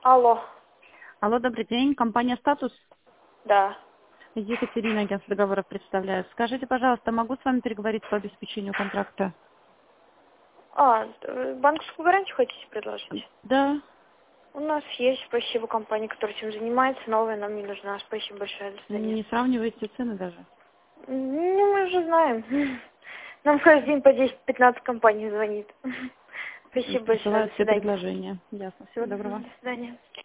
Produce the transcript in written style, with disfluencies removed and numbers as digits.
Алло. Алло, добрый день. Компания «Статус». Да. Екатерина, агентство договоров представляет. Скажите, пожалуйста, могу с вами переговорить по обеспечению контракта? Банковскую гарантию хотите предложить? Да. У нас есть, спасибо, компания, которая этим занимается. Новая нам не нужна. Спасибо большое, до свидания. Не сравниваете цены даже? Ну, мы уже знаем. Нам каждый день по 10-15 компаний звонит. Спасибо большое, Присылают до все свидания. предложения. Ясно. Всего доброго. До свидания.